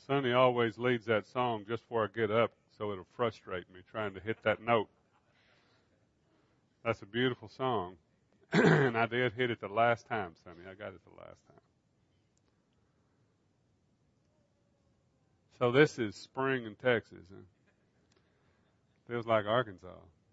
Sonny always leads that song just before I get up, so it'll frustrate me trying to hit that note. That's a beautiful song. And I did hit it the last time, Sonny. I got it the last time. So this is spring in Texas. Huh? Feels like Arkansas.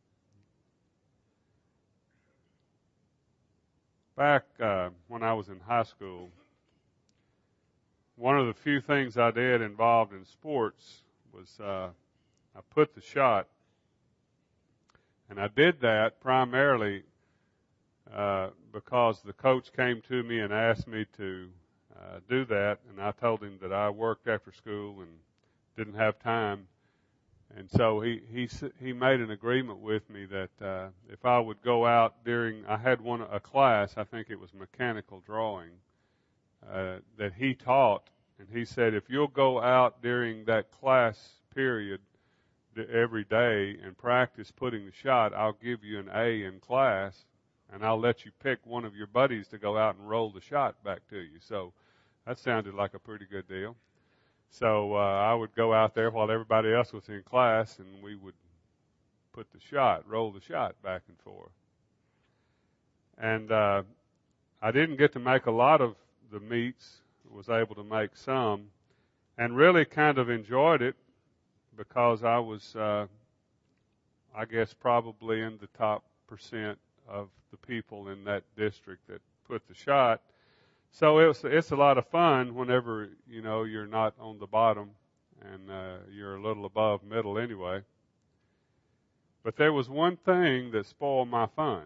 Back when I was in high school, one of the few things I did involved in sports was I put the shot. And I did that primarily because the coach came to me and asked me to do that. And I told him that I worked after school and didn't have time. And so he made an agreement with me that if I would go out I had a class, I think it was mechanical drawing, that he taught, and he said, if you'll go out during that class period every day and practice putting the shot, I'll give you an A in class, and I'll let you pick one of your buddies to go out and roll the shot back to you. So that sounded like a pretty good deal. So I would go out there while everybody else was in class, and we would roll the shot back and forth. And I didn't get to make a lot of the meets, was able to make some, and really kind of enjoyed it because I was, I guess, probably in the top % of the people in that district that put the shot. So it's a lot of fun whenever, you're not on the bottom and you're a little above middle anyway. But there was one thing that spoiled my fun.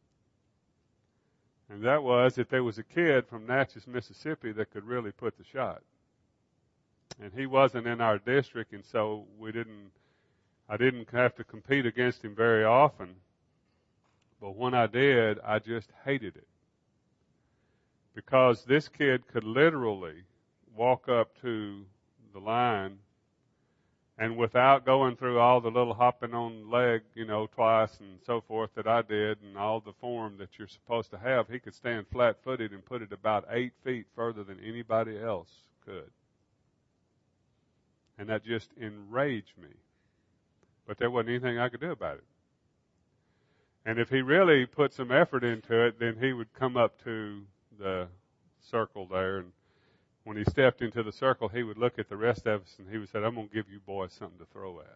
And that was that there was a kid from Natchez, Mississippi that could really put the shot. And he wasn't in our district, and so I didn't have to compete against him very often. But when I did, I just hated it. Because this kid could literally walk up to the line and without going through all the little hopping on leg, twice and so forth that I did and all the form that you're supposed to have, he could stand flat-footed and put it about 8 feet further than anybody else could. And that just enraged me. But there wasn't anything I could do about it. And if he really put some effort into it, then he would come up to the circle there, and when he stepped into the circle, he would look at the rest of us and he would say, I'm going to give you boys something to throw at.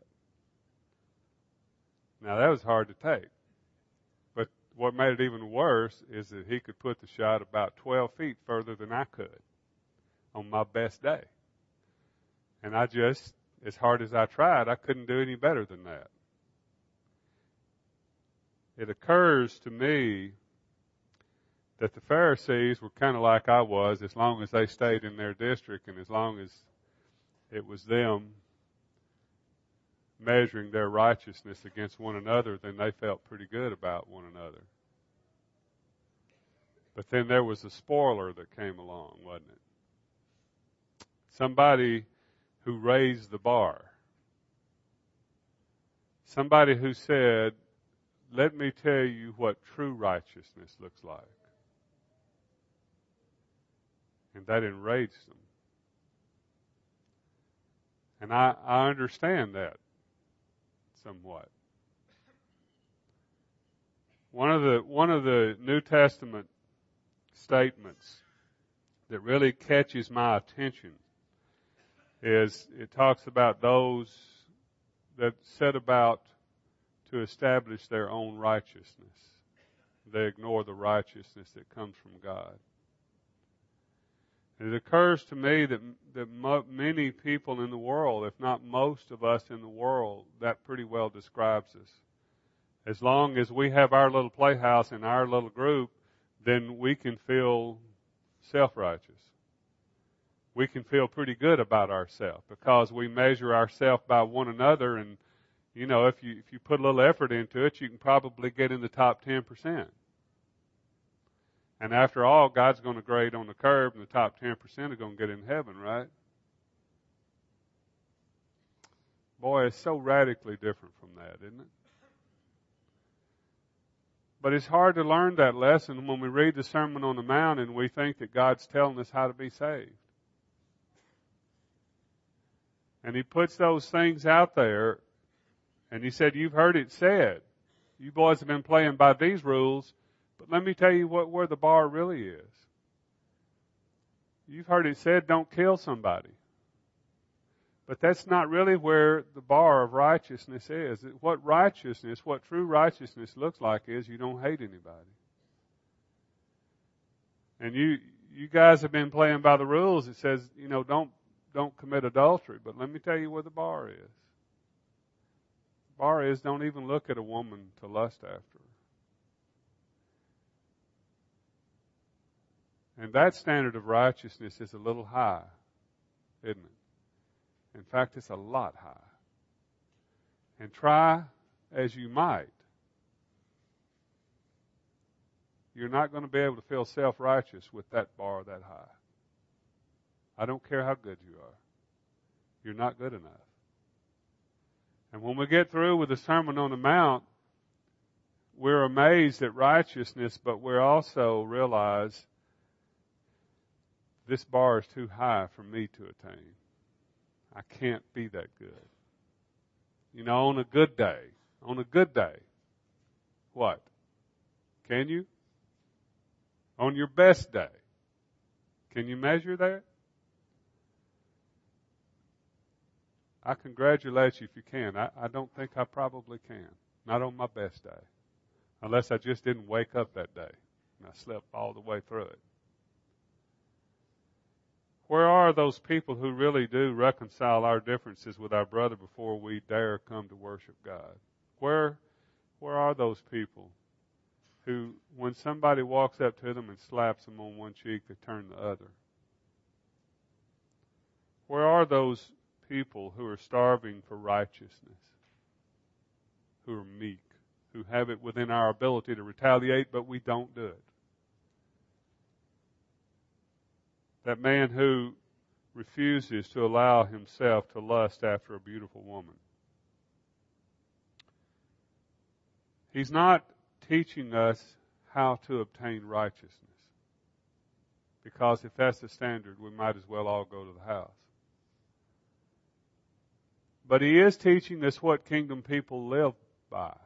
Now that was hard to take. But what made it even worse is that he could put the shot about 12 feet further than I could on my best day. And I just, as hard as I tried, I couldn't do any better than that. It occurs to me that the Pharisees were kind of like I was, as long as they stayed in their district and as long as it was them measuring their righteousness against one another, then they felt pretty good about one another. But then there was a spoiler that came along, wasn't it? Somebody who raised the bar. Somebody who said, let me tell you what true righteousness looks like. And that enraged them. And I understand that somewhat. One of the New Testament statements that really catches my attention is it talks about those that set about to establish their own righteousness. They ignore the righteousness that comes from God. It occurs to me that many people in the world, if not most of us in the world, that pretty well describes us. As long as we have our little playhouse and our little group, then we can feel self-righteous. We can feel pretty good about ourselves because we measure ourselves by one another, and if you put a little effort into it, you can probably get in the top 10%. And after all, God's going to grade on the curve, and the top 10% are going to get in heaven, right? Boy, it's so radically different from that, isn't it? But it's hard to learn that lesson when we read the Sermon on the Mount and we think that God's telling us how to be saved. And he puts those things out there, and he said, you've heard it said. You boys have been playing by these rules, but let me tell you where the bar really is. You've heard it said, don't kill somebody. But that's not really where the bar of righteousness is. What true righteousness looks like is you don't hate anybody. And you guys have been playing by the rules. It says, don't commit adultery. But let me tell you where the bar is. The bar is don't even look at a woman to lust after her. And that standard of righteousness is a little high, isn't it? In fact, it's a lot high. And try as you might, you're not going to be able to feel self-righteous with that bar that high. I don't care how good you are. You're not good enough. And when we get through with the Sermon on the Mount, we're amazed at righteousness, but we also realize this bar is too high for me to attain. I can't be that good. On a good day, what? Can you? On your best day, can you measure that? I congratulate you if you can. I don't think I probably can. Not on my best day. Unless I just didn't wake up that day and I slept all the way through it. Where are those people who really do reconcile our differences with our brother before we dare come to worship God? Where are those people who, when somebody walks up to them and slaps them on one cheek, they turn the other? Where are those people who are starving for righteousness, who are meek, who have it within our ability to retaliate, but we don't do it? That man who refuses to allow himself to lust after a beautiful woman. He's not teaching us how to obtain righteousness. Because if that's the standard, we might as well all go to the house. But he is teaching us what kingdom people live by.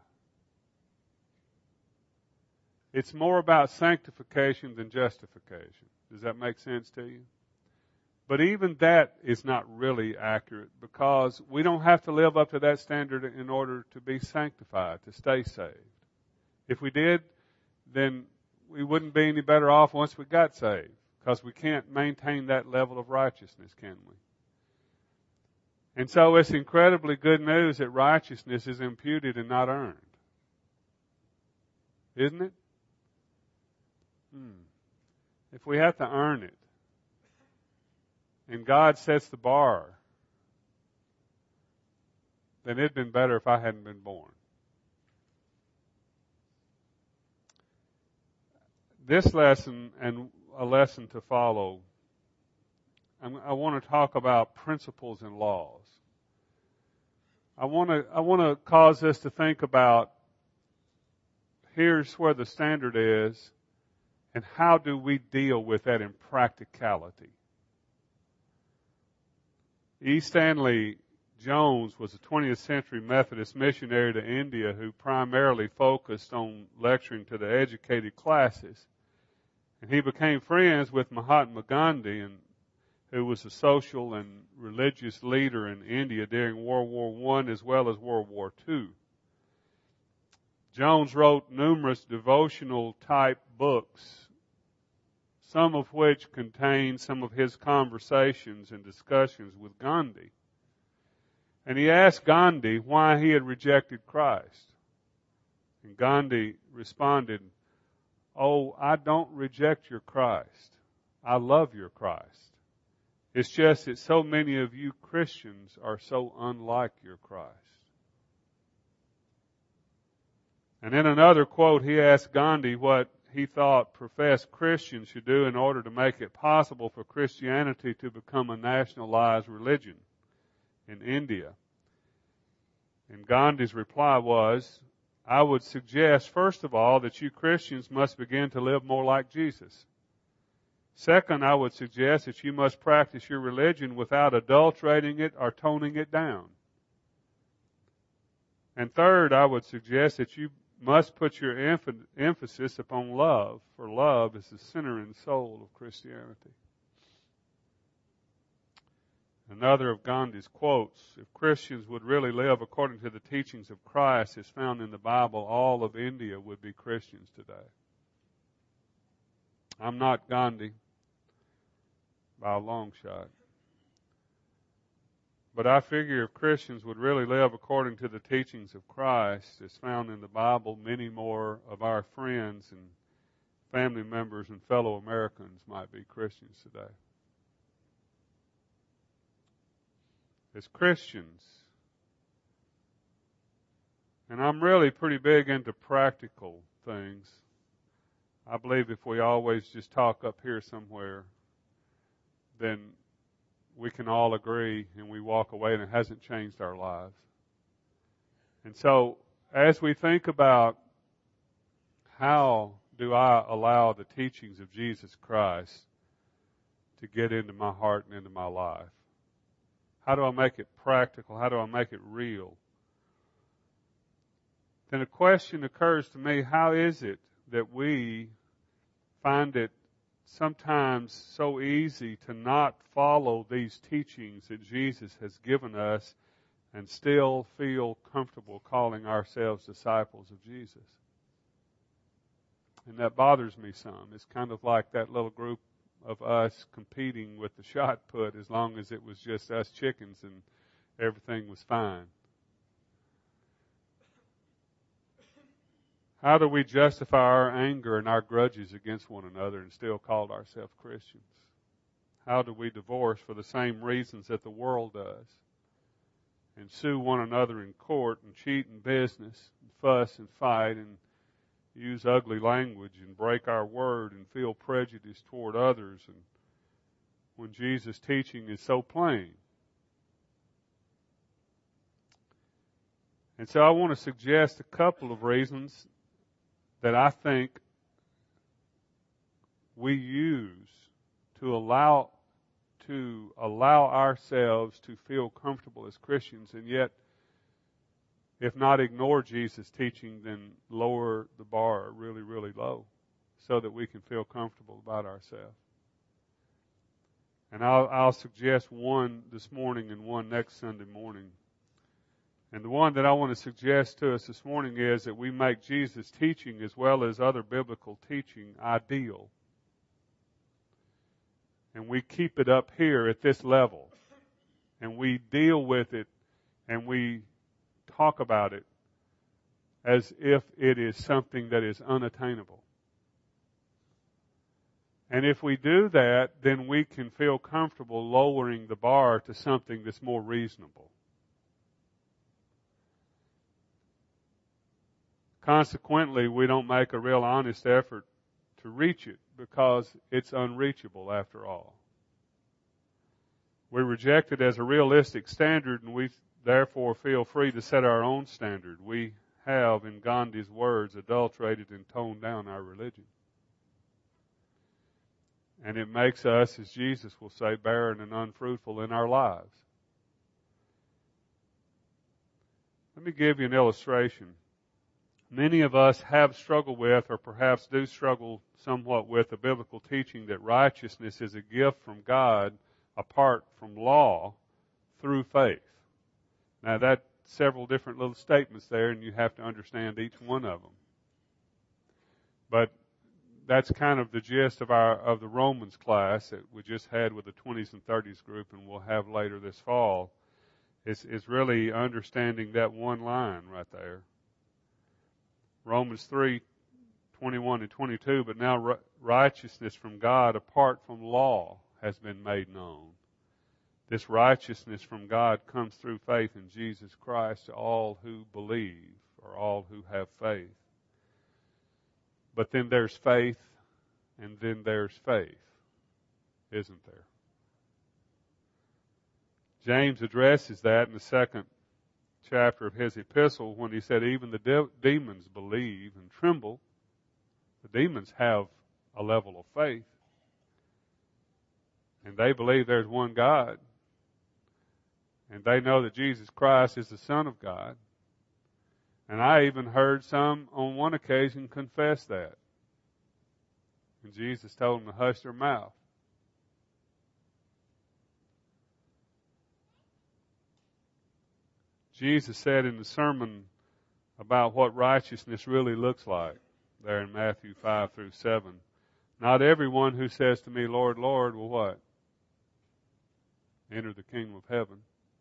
It's more about sanctification than justification. Does that make sense to you? But even that is not really accurate because we don't have to live up to that standard in order to be sanctified, to stay saved. If we did, then we wouldn't be any better off once we got saved because we can't maintain that level of righteousness, can we? And so it's incredibly good news that righteousness is imputed and not earned. Isn't it? If we have to earn it, and God sets the bar, then it'd been better if I hadn't been born. This lesson and a lesson to follow, I want to talk about principles and laws. I want to cause us to think about here's where the standard is, and how do we deal with that in practicality? E. Stanley Jones was a 20th century Methodist missionary to India who primarily focused on lecturing to the educated classes. And he became friends with Mahatma Gandhi, who was a social and religious leader in India during World War I as well as World War II. Jones wrote numerous devotional type books, some of which contain some of his conversations and discussions with Gandhi. And he asked Gandhi why he had rejected Christ. And Gandhi responded, "Oh, I don't reject your Christ. I love your Christ. It's just that so many of you Christians are so unlike your Christ." And in another quote, he asked Gandhi what he thought professed Christians should do in order to make it possible for Christianity to become a nationalized religion in India. And Gandhi's reply was, "I would suggest, first of all, that you Christians must begin to live more like Jesus. Second, I would suggest that you must practice your religion without adulterating it or toning it down. And third, I would suggest that you must put your emphasis upon love, for love is the center and soul of Christianity. Another of Gandhi's quotes, if Christians would really live according to the teachings of Christ as found in the Bible, all of India would be Christians today. I'm not Gandhi by a long shot. But I figure if Christians would really live according to the teachings of Christ as found in the Bible, many more of our friends and family members and fellow Americans might be Christians today. As Christians, and I'm really pretty big into practical things. I believe if we always just talk up here somewhere, then we can all agree and we walk away and it hasn't changed our lives. And so, as we think about how do I allow the teachings of Jesus Christ to get into my heart and into my life, how do I make it practical? How do I make it real? Then a question occurs to me, how is it that we find it sometimes so easy to not follow these teachings that Jesus has given us and still feel comfortable calling ourselves disciples of Jesus? And that bothers me some. It's kind of like that little group of us competing with the shot put as long as it was just us chickens and everything was fine. How do we justify our anger and our grudges against one another and still call ourselves Christians? How do we divorce for the same reasons that the world does and sue one another in court and cheat in business and fuss and fight and use ugly language and break our word and feel prejudice toward others, and when Jesus' teaching is so plain? And so I want to suggest a couple of reasons that I think we use to allow ourselves to feel comfortable as Christians, and yet, if not ignore Jesus' teaching, then lower the bar really, really low so that we can feel comfortable about ourselves. And I'll suggest one this morning and one next Sunday morning. And the one that I want to suggest to us this morning is that we make Jesus' teaching as well as other biblical teaching ideal. And we keep it up here at this level. And we deal with it and we talk about it as if it is something that is unattainable. And if we do that, then we can feel comfortable lowering the bar to something that's more reasonable. Consequently, we don't make a real honest effort to reach it because it's unreachable after all. We reject it as a realistic standard, and we therefore feel free to set our own standard. We have, in Gandhi's words, adulterated and toned down our religion. And it makes us, as Jesus will say, barren and unfruitful in our lives. Let me give you an illustration. Many of us have struggled with, or perhaps do struggle somewhat with, the biblical teaching that righteousness is a gift from God apart from law through faith. Now that's several different little statements there, and you have to understand each one of them. But that's kind of the gist of the Romans class that we just had with the 20s and 30s group, and we'll have later this fall. Is really understanding that one line right there. Romans 3:21 and 22, but now righteousness from God apart from law has been made known. This righteousness from God comes through faith in Jesus Christ to all who believe, or all who have faith. But then there's faith, and then there's faith, isn't there? James addresses that in the second chapter of his epistle when he said even the demons believe and tremble. The demons have a level of faith. And they believe there's one God. And they know that Jesus Christ is the Son of God. And I even heard some on one occasion confess that. And Jesus told them to hush their mouth. Jesus said in the sermon about what righteousness really looks like, there in Matthew 5 through 7. Not everyone who says to me, Lord, Lord, will what? Enter the kingdom of heaven.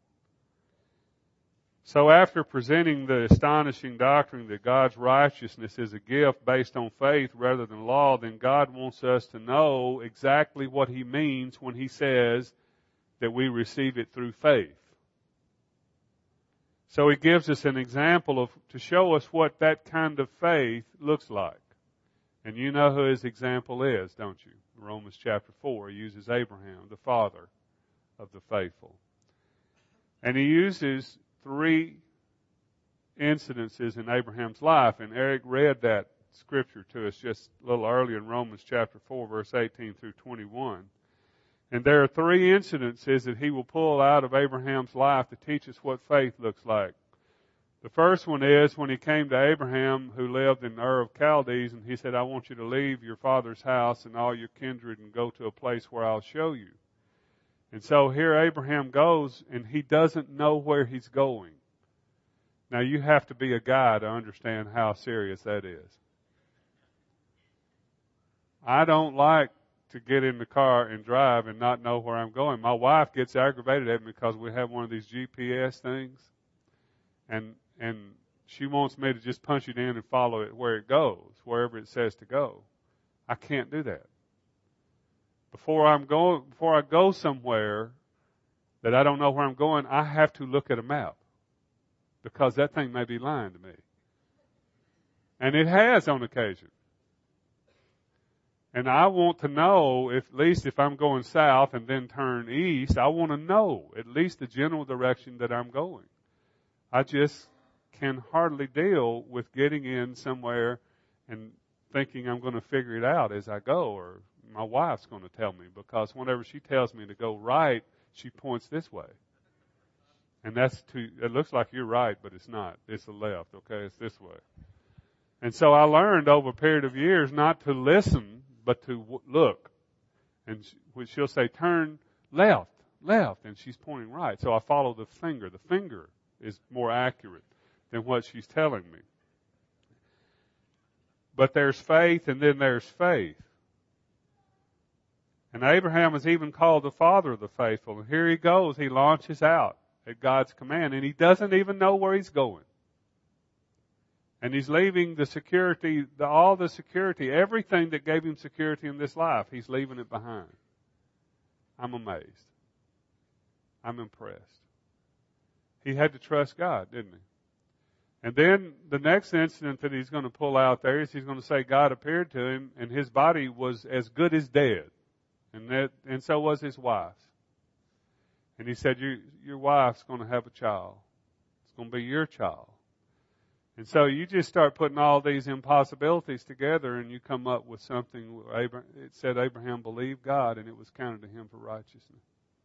So after presenting the astonishing doctrine that God's righteousness is a gift based on faith rather than law, then God wants us to know exactly what He means when He says that we receive it through faith. So He gives us an example to show us what that kind of faith looks like. And you know who His example is, don't you? Romans chapter 4, He uses Abraham, the father of the faithful. And He uses 3 incidences in Abraham's life. And Eric read that scripture to us just a little earlier in Romans chapter 4, verse 18 through 21. And there are 3 incidences that he will pull out of Abraham's life to teach us what faith looks like. The first one is when he came to Abraham, who lived in Ur of Chaldees, and he said, I want you to leave your father's house and all your kindred and go to a place where I'll show you. And so here Abraham goes, and he doesn't know where he's going. Now you have to be a guy to understand how serious that is. I don't like to get in the car and drive and not know where I'm going. My wife gets aggravated at me because we have one of these GPS things. And she wants me to just punch it in and follow it where it goes, wherever it says to go. I can't do that. Before I go somewhere that I don't know where I'm going, I have to look at a map. Because that thing may be lying to me. And it has on occasion. And I want to know, at least if I'm going south and then turn east, I want to know at least the general direction that I'm going. I just can hardly deal with getting in somewhere and thinking I'm going to figure it out as I go, or my wife's going to tell me, because whenever she tells me to go right, she points this way. And it looks like you're right, but it's not. It's the left, okay? It's this way. And so I learned over a period of years not to listen, but to look. And she'll say, turn left, and she's pointing right. So I follow the finger. The finger is more accurate than what she's telling me. But there's faith, and then there's faith. And Abraham is even called the father of the faithful. And here he goes. He launches out at God's command, and he doesn't even know where he's going. And he's leaving the security, all the security, everything that gave him security in this life, he's leaving it behind. I'm amazed. I'm impressed. He had to trust God, didn't he? And then the next incident that he's going to pull out there is he's going to say God appeared to him, and his body was as good as dead. And so was his wife's. And he said, your wife's going to have a child. It's going to be your child. And so you just start putting all these impossibilities together, and you come up with something. It said Abraham believed God, and it was counted to him for righteousness.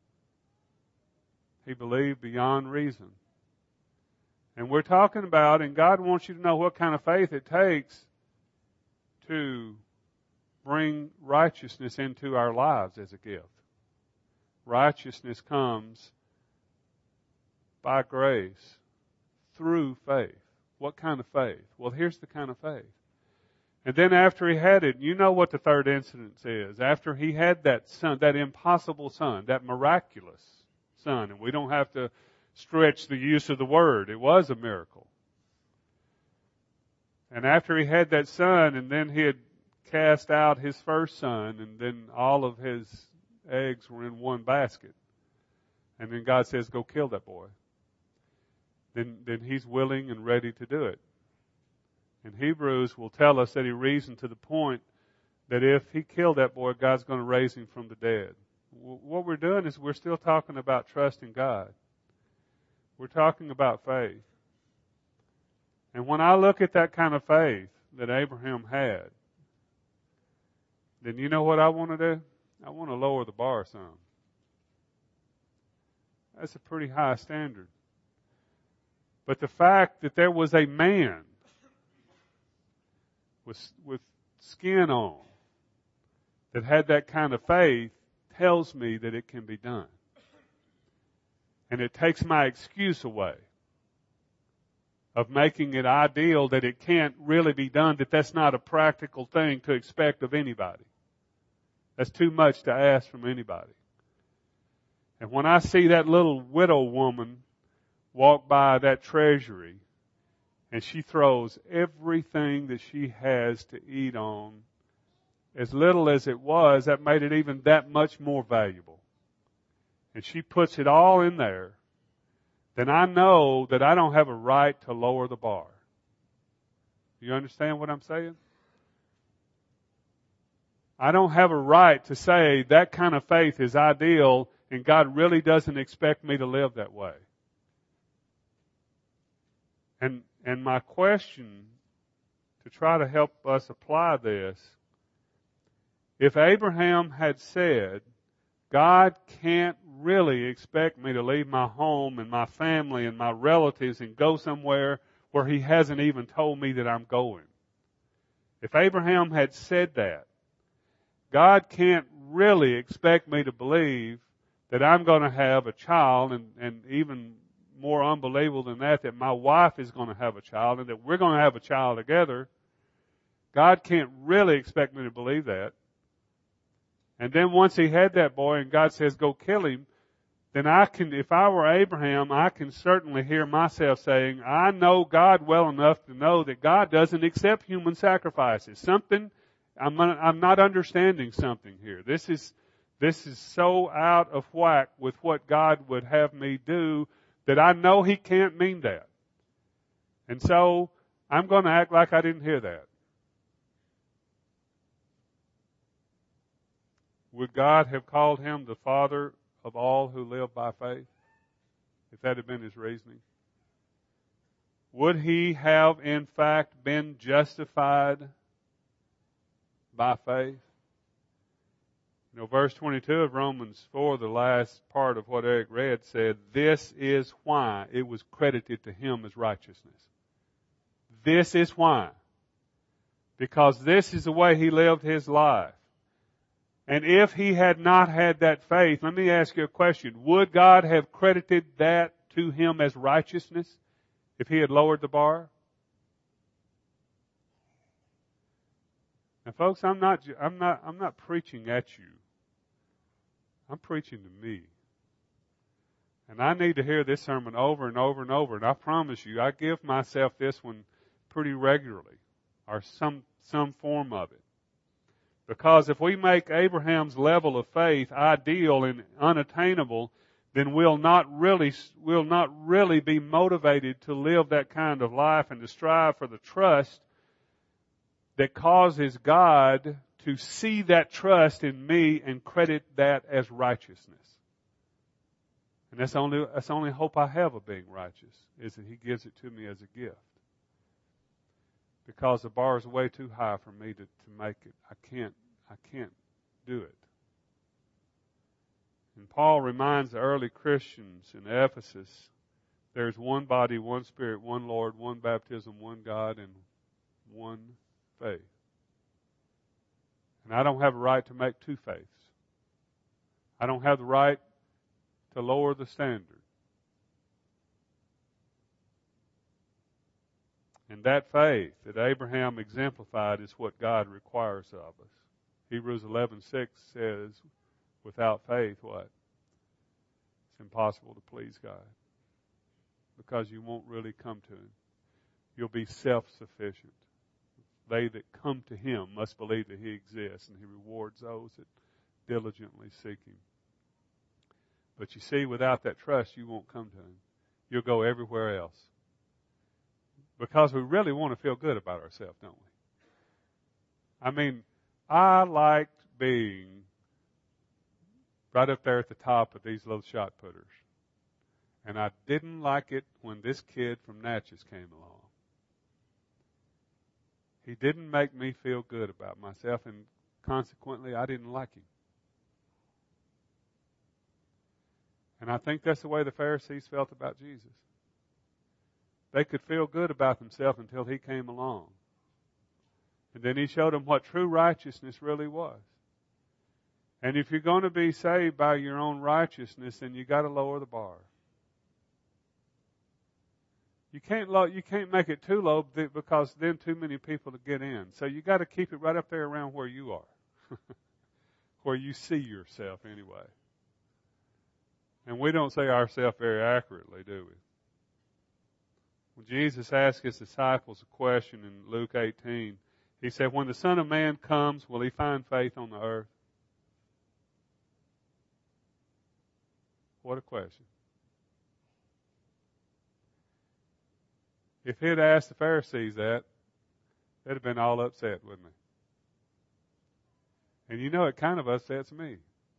He believed beyond reason. And we're talking about, and God wants you to know what kind of faith it takes to bring righteousness into our lives as a gift. Righteousness comes by grace through faith. What kind of faith? Well, here's the kind of faith. And then after he had it, you know what the third incident is. After he had that son, that impossible son, that miraculous son, and we don't have to stretch the use of the word. It was a miracle. And after he had that son, and then he had cast out his first son, and then all of his eggs were in one basket. And then God says, go kill that boy. Then he's willing and ready to do it. And Hebrews will tell us that he reasoned to the point that if he killed that boy, God's going to raise him from the dead. What we're doing is we're still talking about trusting God. We're talking about faith. And when I look at that kind of faith that Abraham had, then you know what I want to do? I want to lower the bar some. That's a pretty high standard. But the fact that there was a man with skin on that had that kind of faith tells me that it can be done. And it takes my excuse away of making it ideal that it can't really be done, that that's not a practical thing to expect of anybody. That's too much to ask from anybody. And when I see that little widow woman walk by that treasury and she throws everything that she has to eat on, as little as it was, that made it even that much more valuable. And she puts it all in there, then I know that I don't have a right to lower the bar. You understand what I'm saying? I don't have a right to say that kind of faith is ideal and God really doesn't expect me to live that way. And my question, to try to help us apply this, if Abraham had said, God can't really expect me to leave my home and my family and my relatives and go somewhere where He hasn't even told me that I'm going. If Abraham had said that, God can't really expect me to believe that I'm going to have a child, and even more unbelievable than that my wife is going to have a child and that we're going to have a child together. God can't really expect me to believe that. And then once He had that boy and God says, go kill him, then if I were Abraham, I can certainly hear myself saying, I know God well enough to know that God doesn't accept human sacrifices. I'm not understanding something here. This is so out of whack with what God would have me do that I know He can't mean that. And so I'm going to act like I didn't hear that. Would God have called him the father of all who live by faith, if that had been his reasoning? Would he have, in fact, been justified by faith? You know, verse 22 of Romans 4, the last part of what Eric read, said, this is why it was credited to him as righteousness. This is why. Because this is the way he lived his life. And if he had not had that faith, let me ask you a question. Would God have credited that to him as righteousness if he had lowered the bar? Now folks, I'm not preaching at you. I'm preaching to me. And I need to hear this sermon over and over and over. And I promise you, I give myself this one pretty regularly, or some form of it. Because if we make Abraham's level of faith ideal and unattainable, then we'll not really be motivated to live that kind of life and to strive for the trust that causes God to see that trust in me and credit that as righteousness. And that's the only hope I have of being righteous, is that He gives it to me as a gift. Because the bar is way too high for me to make it. I can't do it. And Paul reminds the early Christians in Ephesus, there's one body, one Spirit, one Lord, one baptism, one God, and one faith. And I don't have a right to make two faiths. I don't have the right to lower the standard. And that faith that Abraham exemplified is what God requires of us. Hebrews 11:6 says, without faith, what? It's impossible to please God. Because you won't really come to Him. You'll be self-sufficient. They that come to Him must believe that He exists, and He rewards those that diligently seek Him. But you see, without that trust, you won't come to Him. You'll go everywhere else. Because we really want to feel good about ourselves, don't we? I mean, I liked being right up there at the top of these little shot putters. And I didn't like it when this kid from Natchez came along. He didn't make me feel good about myself, and consequently, I didn't like him. And I think that's the way the Pharisees felt about Jesus. They could feel good about themselves until he came along. And then he showed them what true righteousness really was. And if you're going to be saved by your own righteousness, then you got to lower the bar. You can't make it too low because then too many people to get in. So you got to keep it right up there around where you are, where you see yourself anyway. And we don't say ourselves very accurately, do we? When Jesus asked his disciples a question in Luke 18, he said, when the Son of Man comes, will he find faith on the earth? What a question. If he'd asked the Pharisees that, they'd have been all upset, wouldn't they? And you know, it kind of upsets me.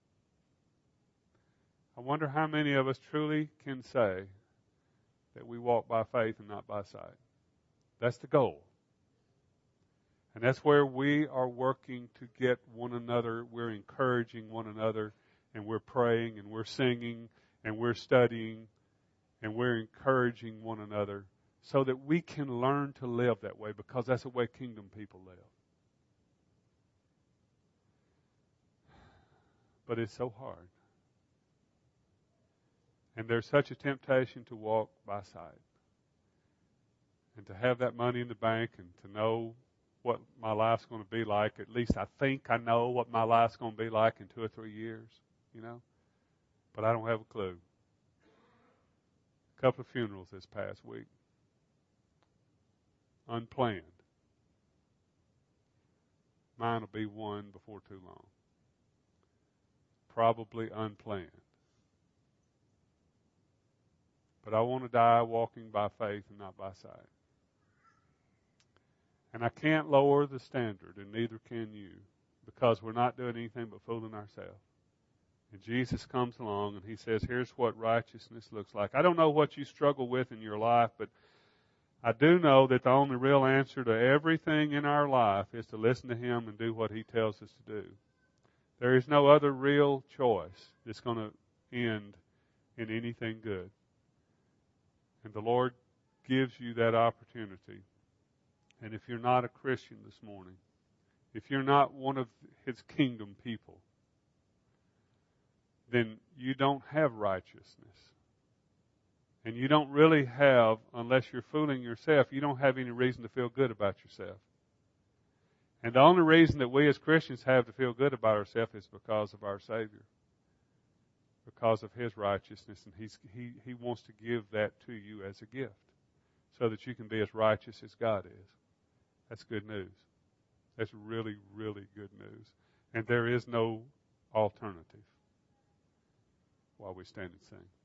I wonder how many of us truly can say that we walk by faith and not by sight. That's the goal. And that's where we are working to get one another. We're encouraging one another, and we're praying, and we're singing, and we're studying, and we're encouraging one another so that we can learn to live that way, because that's the way kingdom people live. But it's so hard. And there's such a temptation to walk by sight. And to have that money in the bank and to know what my life's going to be like. At least I think I know what my life's going to be like in 2 or 3 years, you know. But I don't have a clue. A couple of funerals this past week. Unplanned. Mine will be one before too long. Probably unplanned. But I want to die walking by faith and not by sight. And I can't lower the standard, and neither can you, because we're not doing anything but fooling ourselves. And Jesus comes along and he says, here's what righteousness looks like. I don't know what you struggle with in your life, but I do know that the only real answer to everything in our life is to listen to him and do what he tells us to do. There is no other real choice that's going to end in anything good. And the Lord gives you that opportunity. And if you're not a Christian this morning, if you're not one of his kingdom people, then you don't have righteousness. And you don't really have, unless you're fooling yourself, you don't have any reason to feel good about yourself. And the only reason that we as Christians have to feel good about ourselves is because of our Savior. Because of his righteousness. And he wants to give that to you as a gift so that you can be as righteous as God is. That's good news. That's really, really good news. And there is no alternative. While we stand and sing.